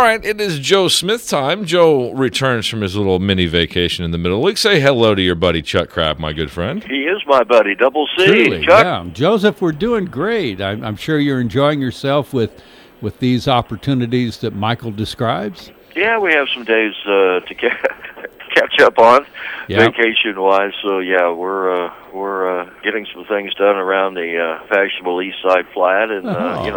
right, it is Joe Smith time. Joe returns from his little mini vacation in the middle of the week. Say hello to your buddy Chuck Crabb, my good friend. He is my buddy, Double C. Truly, Chuck? yeah. Joseph, we're doing great. I'm sure you're enjoying yourself with these opportunities that Michael describes. Yeah, we have some days to catch up on, Yeah. vacation-wise. So, yeah, we're getting some things done around the fashionable East Side Flat, and,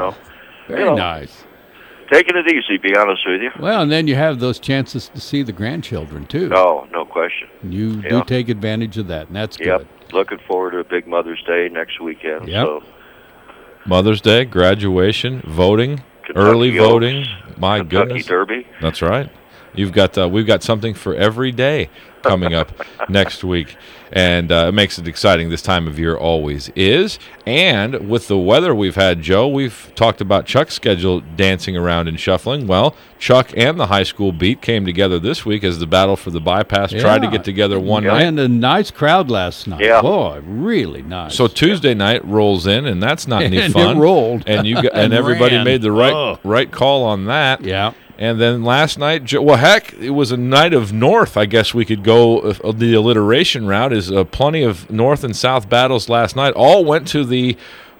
Very nice. taking it easy, be honest with you. Well, and then you have those chances to see the grandchildren, too. Oh, no question. You do take advantage of that, and that's Yep. good. Looking forward to a big Mother's Day next weekend. Yep. So. Mother's Day, graduation, voting, Kentucky early Oaks, voting. My Kentucky goodness. Derby. That's right. We've got something for every day coming up next week, and it makes it exciting. This time of year always is, and with the weather we've had, Joe, we've talked about Chuck's schedule dancing around and shuffling. Well, Chuck and the high school beat came together this week as the battle for the bypass tried to get together one night. And a nice crowd last night. Yeah. Boy, really nice. So Tuesday night rolls in, and that's not any And fun. it rolled. and you got, and And everybody ran. made the right call on that. Yeah. And then last night, well, heck, it was a night of North. I guess we could go the alliteration route. Is plenty of North and South battles last night. All went to the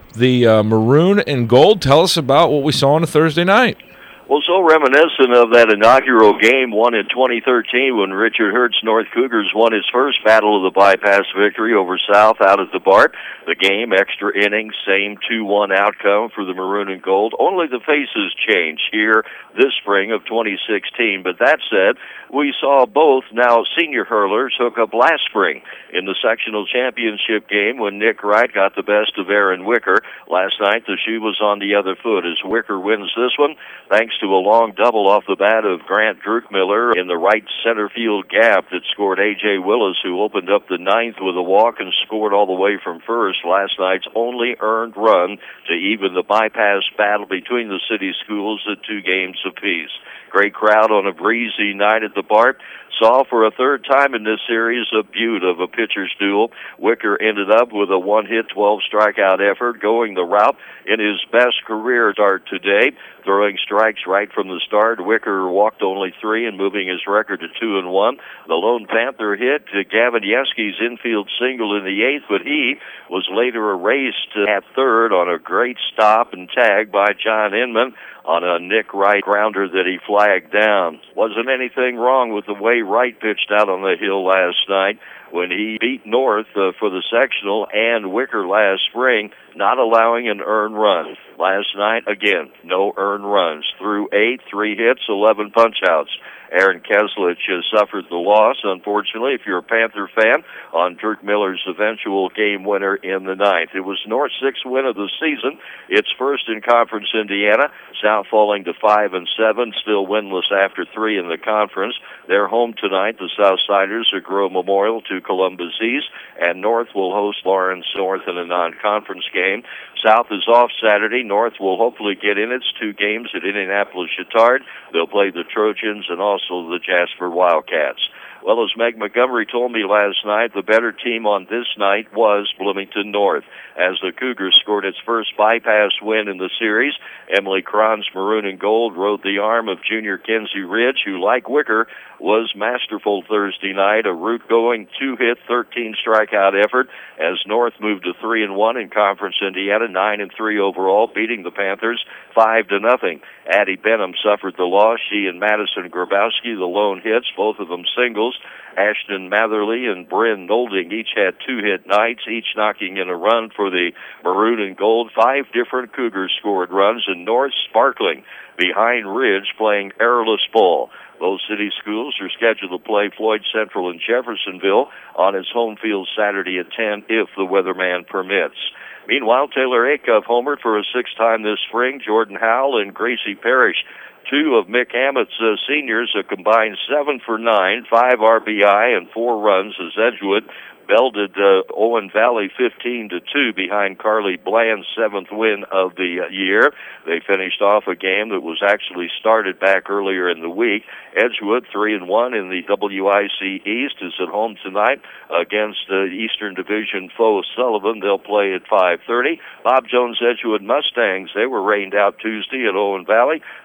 maroon and gold. Tell us about what we saw on a Thursday night. Well, so reminiscent of that inaugural game won in 2013 when Richard Hurt's North Cougars won his first Battle of the Bypass victory over South out at the BART. The game, extra innings, same 2-1 outcome for the Maroon and Gold. Only the faces change here this spring of 2016. But that said, we saw both now senior hurlers hook up last spring in the sectional championship game when Nick Wright got the best of Aaron Wicker. Last night, the shoe was on the other foot as Wicker wins this one, thanks to a long double off the bat of Grant Druckmiller in the right center field gap that scored A.J. Willis, who opened up the ninth with a walk and scored all the way from first. Last night's only earned run to even the bypass battle between the city schools at 2 games apiece. Great crowd on a breezy night at the BART. Saw for a third time in this series a beaut of a pitcher's duel. Wicker ended up with a 1-hit, 12-strikeout effort, going the route in his best career start today. Throwing strikes right from the start. Wicker walked only 3 and moving his record to 2-1. The lone Panther hit to Gavin Yeski's infield single in the 8th, but he was later erased at third on a great stop and tag by John Inman on a Nick Wright grounder that he flagged down. Wasn't anything wrong with the way Wright pitched out on the hill last night when he beat North for the sectional and Wicker last spring, not allowing an earned run. Last night, again, no earned runs. Through 8, 3 hits, 11 punch-outs. Aaron Keslich has suffered the loss, unfortunately, if you're a Panther fan, on Dirk Miller's eventual game winner in the 9th. It was North's 6th win of the season, its first in Conference Indiana. South falling to 5-7, still winless after 3 in the conference. They're home tonight. The Southsiders at Grove Memorial to Columbus East, and North will host Lawrence North in a non-conference game. South is off Saturday. North will hopefully get in its 2 games at Indianapolis-Chatard. They'll play the Trojans and also the Jasper Wildcats. Well, as Meg Montgomery told me last night, the better team on this night was Bloomington North. As the Cougars scored its first bypass win in the series, Emily Cron's Maroon and Gold rode the arm of junior Kenzie Ridge, who, like Wicker, was masterful Thursday night. A root-going 2-hit, 13-strikeout effort as North moved to 3-1 in Conference Indiana, 9-3 overall, beating the Panthers 5-0. Addie Benham suffered the loss. She and Madison Grabowski, the lone hits, both of them singles. Ashton Matherly and Bryn Nolding each had 2-hit nights, each knocking in a run for the Maroon and Gold. 5 different Cougars scored runs, and North sparkling behind Ridge playing errorless ball. Both city schools are scheduled to play Floyd Central and Jeffersonville on its home field Saturday at 10 if the weatherman permits. Meanwhile, Taylor Acuff homered for a 6th time this spring. Jordan Howell and Gracie Parrish, 2 of Mick Hammett's seniors, a combined 7 for 9, 5 RBI and 4 runs as Edgewood belted Owen Valley 15-2 behind Carly Bland's 7th win of the year. They finished off a game that was actually started back earlier in the week. Edgewood 3-1 in the WIC East is at home tonight against Eastern Division foe Sullivan. They'll play at 5:30. Bob Jones Edgewood Mustangs, they were rained out Tuesday at Owen Valley. They'll go back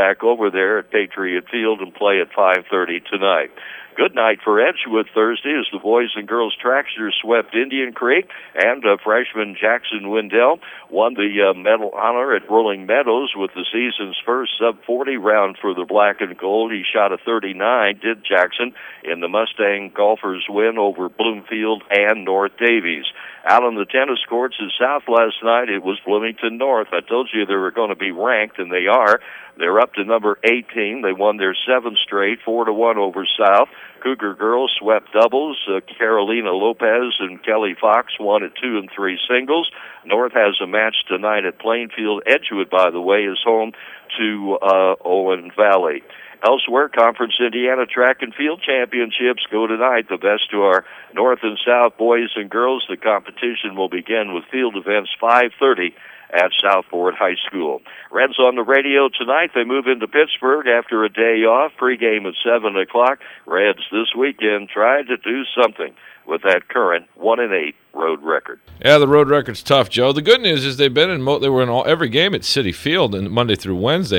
back over there at Patriot Field and play at 5:30 tonight. Good night for Edgewood Thursday as the boys and girls tracksters swept Indian Creek, and freshman Jackson Wendell won the medal honor at Rolling Meadows with the season's first sub-40 round for the black and gold. He shot a 39, did Jackson, in the Mustang golfers win over Bloomfield and North Davies. Out on the tennis courts in South last night, it was Bloomington North. I told you they were going to be ranked, and they are. They're up to number 18. They won their 7th straight, 4-1 over South. Cougar girls swept doubles. Carolina Lopez and Kelly Fox won at 2 and 3 singles. North has a match tonight at Plainfield. Edgewood, by the way, is home to Owen Valley. Elsewhere, Conference Indiana Track and Field Championships go tonight. The best to our North and South boys and girls. The competition will begin with field events 5:30 at Southport High School. Reds on the radio tonight. They move into Pittsburgh after a day off. Pregame at 7 o'clock. Reds this weekend tried to do something with that current 1-8 road record. Yeah, the road record's tough, Joe. The good news is they were in every game at Citi Field, and Monday through Wednesday.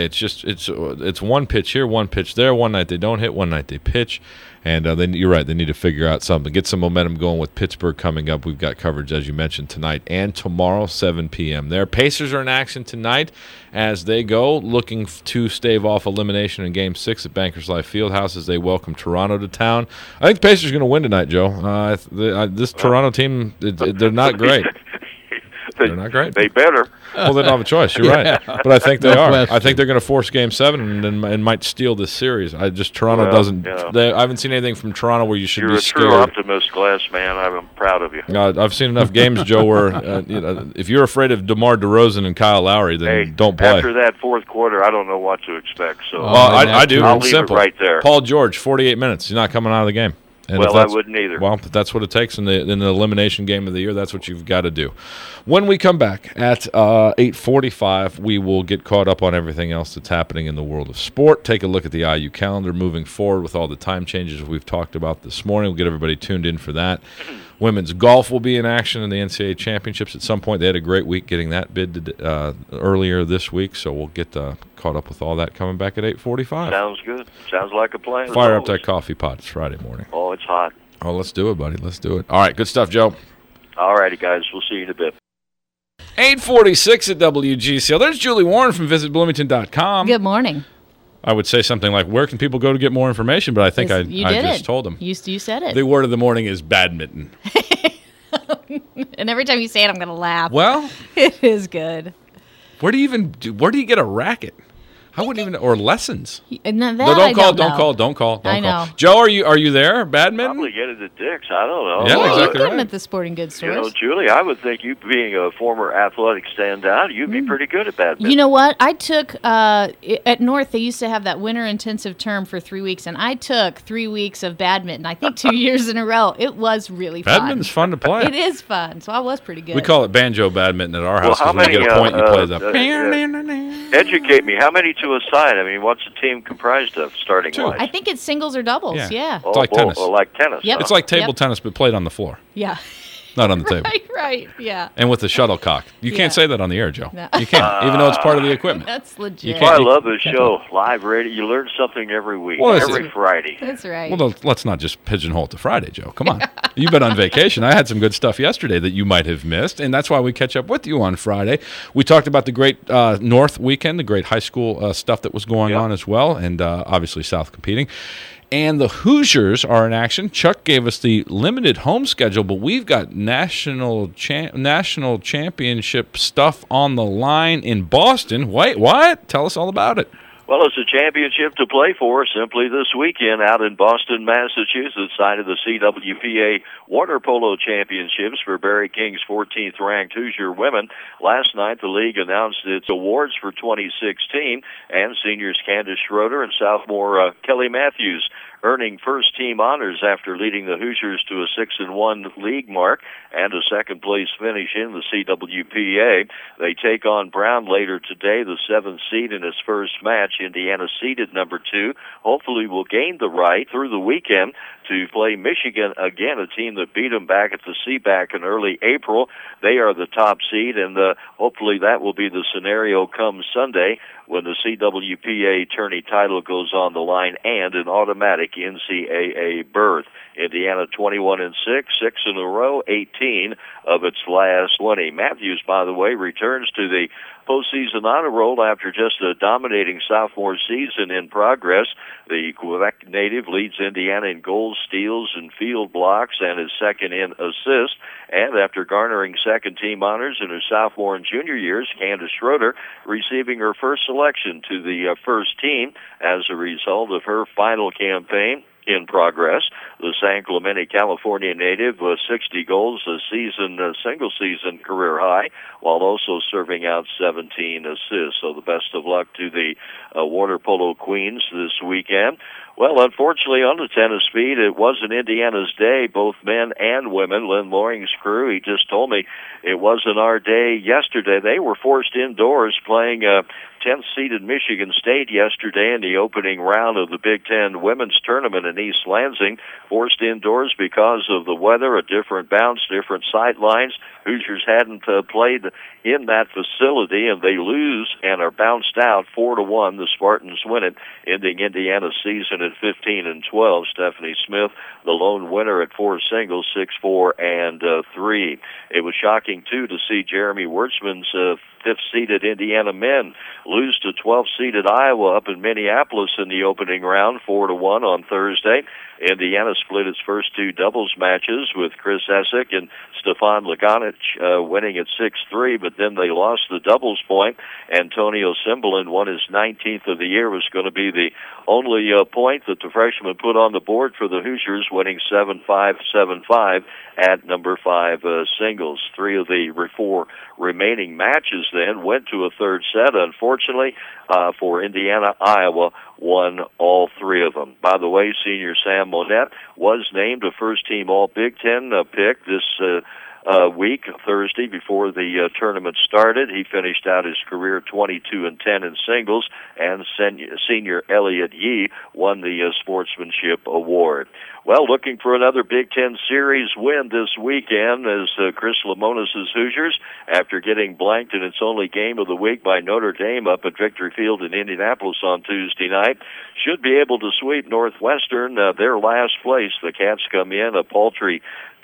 It's one pitch here, one pitch there. One night they don't hit, one night they pitch. And then you're right, they need to figure out something. Get some momentum going with Pittsburgh coming up. We've got coverage, as you mentioned, tonight and tomorrow, 7 p.m. there. Pacers are in action tonight as they go, looking to stave off elimination in Game 6 at Bankers Life Fieldhouse as they welcome Toronto to town. I think the Pacers are going to win tonight, Joe. This Toronto team, they're not great. They're not great. They better. Well, they don't have a choice. You're right. But I think they are. I think they're going to force Game 7 and might steal this series. Toronto doesn't. Yeah. I haven't seen anything from Toronto where you should be scared. You're a true optimist, Glass man. I'm proud of you. I've seen enough games, Joe, where if you're afraid of DeMar DeRozan and Kyle Lowry, then don't play. After that fourth quarter, I don't know what to expect. So I do. I'll it's leave simple. it right there. Paul George, 48 minutes. He's not coming out of the game. And I wouldn't either. Well, if that's what it takes in the elimination game of the year, that's what you've got to do. When we come back at 8:45, we will get caught up on everything else that's happening in the world of sport. Take a look at the IU calendar moving forward with all the time changes we've talked about this morning. We'll get everybody tuned in for that. Women's golf will be in action in the NCAA championships at some point. They had a great week getting that bid earlier this week, so we'll get caught up with all that coming back at 8:45. Sounds good. Sounds like a plan. Fire up that coffee pot. It's Friday morning. Oh, it's hot. Oh, let's do it, buddy. Let's do it. All right, good stuff, Joe. All righty, guys. We'll see you in a bit. 8:46 at WGCL. There's Julie Warren from visitbloomington.com. Good morning. I would say something like, where can people go to get more information? But I think I just told them. You said it. The word of the morning is badminton. And every time you say it, I'm going to laugh. Well, it is good. Where do you get a racket? I wouldn't even know. Or lessons. No, don't call. I know. Joe, are you there? Badminton? Probably get it at Dick's. I don't know. Yeah, well, exactly you put them right. at the sporting goods stores. Julie, I would think you being a former athletic standout, you'd be pretty good at badminton. You know what? I took, at North, they used to have that winter intensive term for 3 weeks, and I took 3 weeks of badminton, I think 2 years in a row. It was really fun. Badminton's fun to play. It is fun, so I was pretty good. We call it banjo badminton at our house because when you get a point, you play the... Educate me. How many to a side? I mean, what's the team comprised of starting wise? I think it's singles or doubles, yeah. It's like tennis. Like tennis. Yep. It's like table tennis, but played on the floor. Yeah. Not on the table. Right, yeah. And with the shuttlecock. You can't say that on the air, Joe. No. You can't, even though it's part of the equipment. That's legit. I love this show, live radio. You learn something every week, every Friday. That's right. Well, let's not just pigeonhole it to Friday, Joe. Come on. You've been on vacation. I had some good stuff yesterday that you might have missed, and that's why we catch up with you on Friday. We talked about the great North weekend, the great high school stuff that was going on as well, and obviously South competing. And the Hoosiers are in action. Chuck gave us the limited home schedule, but we've got national championship stuff on the line in Boston. Wait, what? Tell us all about it. Well, it's a championship to play for simply this weekend out in Boston, Massachusetts, side of the CWPA Water Polo Championships for Barry King's 14th-ranked Hoosier women. Last night, the league announced its awards for 2016, and seniors Candace Schroeder and sophomore Kelly Matthews earning first-team honors after leading the Hoosiers to a 6-1 league mark and a second-place finish in the CWPA. They take on Brown later today, the 7th seed in its first match. Indiana seeded number 2. Hopefully will gain the right through the weekend to play Michigan again, a team that beat them back at the CBAC in early April. They are the top seed, and hopefully that will be the scenario come Sunday. when the CWPA tourney title goes on the line and an automatic NCAA berth. Indiana 21-6, 6 in a row, 18 of its last 20. Matthews, by the way, returns to the postseason honor roll after just a dominating sophomore season in progress. The Quebec native leads Indiana in goals, steals, and field blocks, and is second in assists. And after garnering second-team honors in her sophomore and junior years, Candace Schroeder receiving her first selection to the first team as a result of her final campaign in progress. The San Clemente, California native with 60 goals, a single-season career high, while also serving out 17 assists. So the best of luck to the water polo queens this weekend. Well, unfortunately, on the tennis feed, it wasn't Indiana's day, both men and women. Lynn Loring's crew, he just told me it wasn't our day yesterday. They were forced indoors playing 10th-seeded Michigan State yesterday in the opening round of the Big Ten women's tournament in East Lansing. Forced indoors because of the weather, a different bounce, different sight lines. Hoosiers hadn't played in that facility, and they lose and are bounced out 4-1. The Spartans win it, ending Indiana's season at 15-12. Stephanie Smith, the lone winner at 4 singles, 6-4 and 3. It was shocking too to see Jeremy Wertzman's 5th-seeded Indiana men lose to 12th-seeded Iowa up in Minneapolis in the opening round, 4-1 on Thursday. Indiana split its first 2 doubles matches with Chris Essick and Stefan Laganich winning at 6-3, but then they lost the doubles point. Antonio Cimbalin won his 19th of the year, was going to be the only point that the freshman put on the board for the Hoosiers, winning 7-5, 7-5 at number 5 singles. 3 of the 4 remaining matches then went to a third set. Unfortunately, for Indiana, Iowa won all 3 of them. By the way, senior Sam Monette was named a first-team All-Big Ten pick this week, Thursday, before the tournament started. He finished out his career 22-10 in singles, and senior Elliot Yee won the Sportsmanship Award. Well, looking for another Big Ten Series win this weekend as Chris Lemonis' Hoosiers, after getting blanked in its only game of the week by Notre Dame up at Victory Field in Indianapolis on Tuesday night, should be able to sweep Northwestern, their last place. The Cats come in a paltry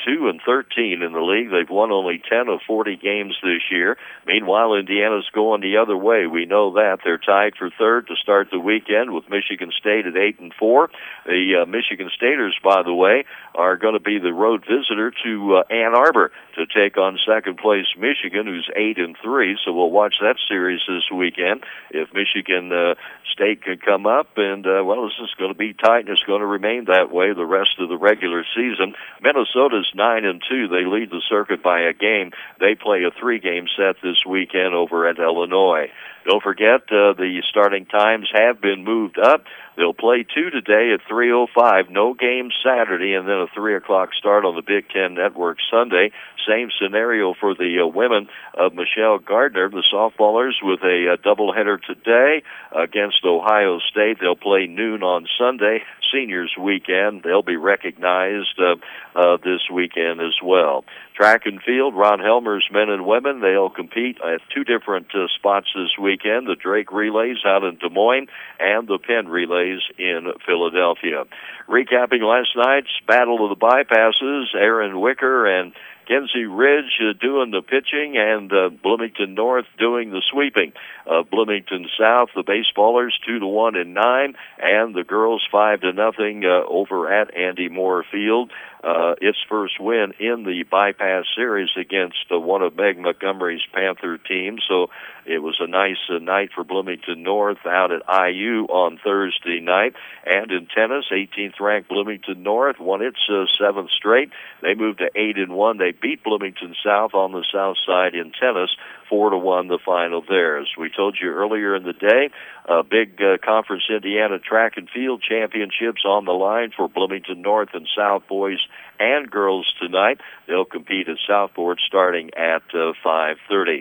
2-13 in the league. They've won only 10 of 40 games this year. Meanwhile, Indiana's going the other way. We know that. They're tied for third to start the weekend with Michigan State at 8-4. The Michigan Staters, by the way, are going to be the road visitor to Ann Arbor to take on second place Michigan, who's 8-3. So we'll watch that series this weekend. If Michigan State can come up, and well, this is going to be tight, and it's going to remain that way the rest of the regular season. Minnesota's 9-2. They lead the circuit by a game. They play a 3-game set this weekend over at Illinois. Don't forget, the starting times have been moved up. They'll play 2 today at 3:05. No game Saturday, and then a 3 o'clock start on the Big Ten Network Sunday. Same scenario for the women of Michelle Gardner. The softballers with a doubleheader today against Ohio State. They'll play noon on Sunday. Seniors weekend. They'll be recognized this weekend as well. Track and field, Ron Helmer's men and women, they'll compete at 2 different spots this weekend. The Drake Relays out in Des Moines and the Penn Relays in Philadelphia. Recapping last night's Battle of the Bypasses, Aaron Wicker and Kenzie Ridge doing the pitching, and Bloomington North doing the sweeping. Bloomington South, the baseballers 2-1 in 9, and the girls 5-0 over at Andy Moore Field. Its first win in the Bypass Series against one of Meg Montgomery's Panther teams. So it was a nice night for Bloomington North out at IU on Thursday night. And in tennis, 18th-ranked Bloomington North won its 7th straight. They moved to 8-1. They beat Bloomington South on the south side in tennis, 4-1 the final there. As we told you earlier in the day, big Conference Indiana track and field championships on the line for Bloomington North and South boys and girls tonight. They'll compete at Southport starting at 5:30.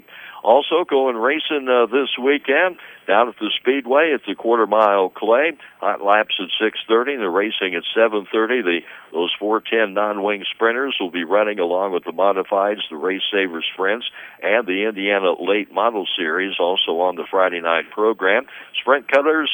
Also going racing this weekend down at the Speedway. It's a quarter-mile clay. Hot laps at 6:30. The racing at 7:30. Those 410 non-wing sprinters will be running along with the modifieds, the Race Savers Friends, and the Indiana Late Model Series also on the Friday night program. Sprint cuppers,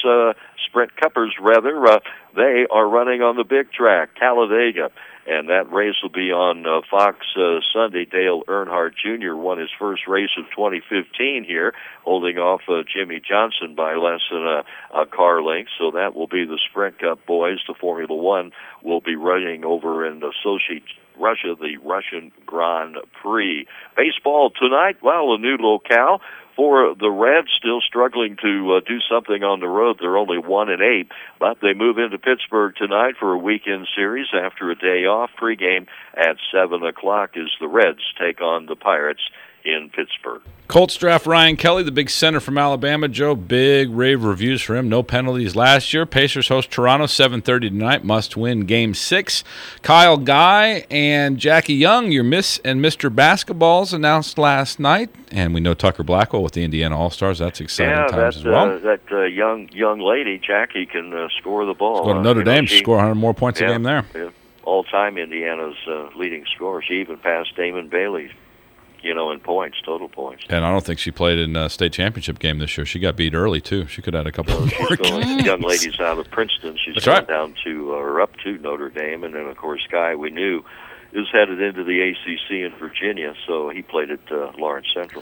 they are running on the big track, Talladega. And that race will be on Fox Sunday. Dale Earnhardt Jr. won his first race of 2015 here, holding off Jimmy Johnson by less than a car length. So that will be the Sprint Cup boys. The Formula One will be running over in Sochi, Russia, the Russian Grand Prix. Baseball tonight, well, a new locale for the Reds, still struggling to do something on the road. They're only 1-8, but they move into Pittsburgh tonight for a weekend series after a day off. Pregame at 7 o'clock as the Reds take on the Pirates in Pittsburgh. Colts draft Ryan Kelly, the big center from Alabama. Joe, big rave reviews for him. No penalties last year. Pacers host Toronto 7:30 tonight. Must win Game 6. Kyle Guy and Jackie Young, your Miss and Mr. Basketballs, announced last night. And we know Tucker Blackwell with the Indiana All-Stars. That's exciting times as well. That young lady, Jackie, can score the ball. Go to Notre Dame to score 100 more points a game there. Yeah. All-time Indiana's leading scorer. She even passed Damon Bailey, in points, total points. And I don't think she played in a state championship game this year. She got beat early, too. She could have had a couple of more games. Young ladies out of Princeton. She's gone down to, or up to Notre Dame. And then, of course, Guy, we knew, is headed into the ACC in Virginia, so he played at Lawrence Central.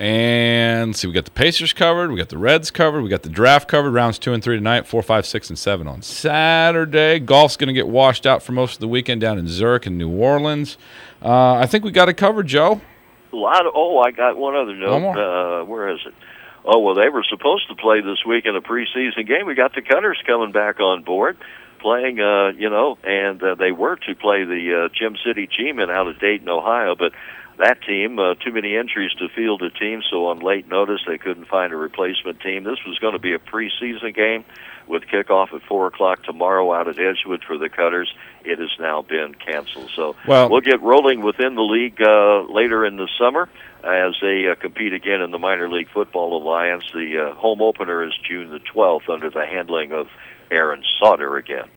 And we got the Pacers covered, we got the Reds covered, we got the draft covered, rounds 2 and 3 tonight, 4, 5, 6, and 7 on Saturday. Golf's going to get washed out for most of the weekend down in Zurich and New Orleans. I think we got it covered, Joe. I got one other note. One more. Where is it? Oh, well, they were supposed to play this week in a preseason game. We got the Cutters coming back on board, playing, and they were to play the Gem City G-Men out of Dayton, Ohio, but that team, too many injuries to field a team, so on late notice they couldn't find a replacement team. This was going to be a preseason game with kickoff at 4 o'clock tomorrow out at Edgewood for the Cutters. It has now been canceled. So we'll get rolling within the league later in the summer as they compete again in the Minor League Football Alliance. The home opener is June the 12th under the handling of Aaron Sauter again.